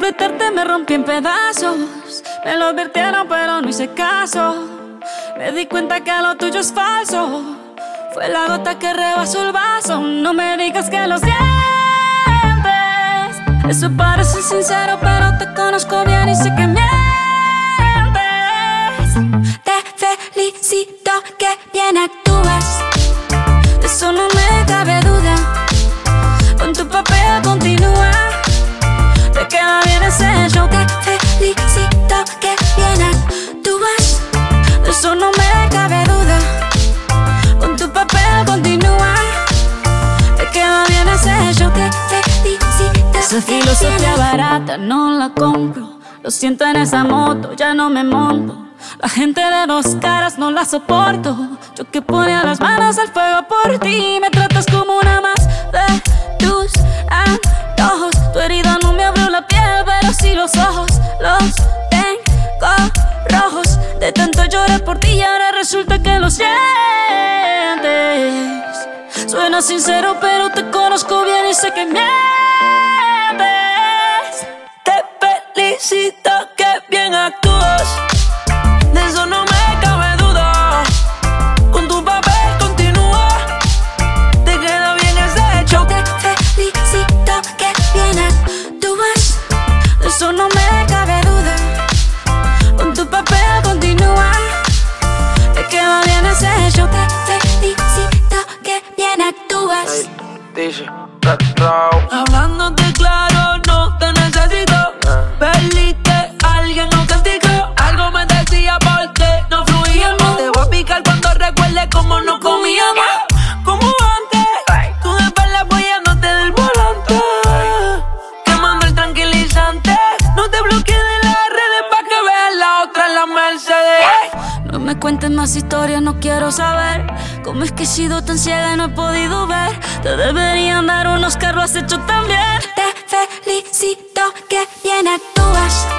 invitarte me rompí en pedazos. Me lo advirtieron pero no hice caso. Me di cuenta que lo tuyo es falso. Fue la gota que rebasó el vaso. No me digas que lo sientes. Eso parece sincero pero te conozco bien y sé que mientes. Te felicito que bien actúas. De eso no me cabe duda. Con tu papel continúa. Te queda bien ese show. Te felicito que bien actúas. De eso no me cabe duda. Con tu papel continúa. Te queda bien ese show. Te felicito. Esa filosofía barata no la compro. Lo siento en esa moto, ya no me monto. La gente de dos caras no la soporto. Yo que ponía las manos al fuego por ti. Me tratas como una más de tus antojos. Tu herida no me abrió la piel, pero sí los ojos. Los tengo rojos. De tanto llorar por ti y ahora resulta que lo sientes. Suena sincero pero te conozco bien y sé que mientes. Te felicito que bien actúas. De eso no me cabe duda. Con tu papel continúa. Te queda bien ese show. Te felicito que bien actúas. De eso no me cabe duda. Con tu papel continúa. Te queda bien ese show. Te felicito que bien actúas. Hey, dice, hablándote claro, no te necesito. Perdiste a alguien no castigo. Algo me decía porque no fluíamos. Te voy a picar cuando recuerde cómo no comíamos. Como antes, tú de espalda apoyándote del volante. Quemando el tranquilizante. No te bloquees de las redes pa' que veas la otra en la Mercedes. No me cuentes más historias, no quiero saber. ¿Cómo es que he sido tan ciega y no he podido ver? Te deberían dar un Oscar, lo has hecho tan bien. Te felicito que bien actúas.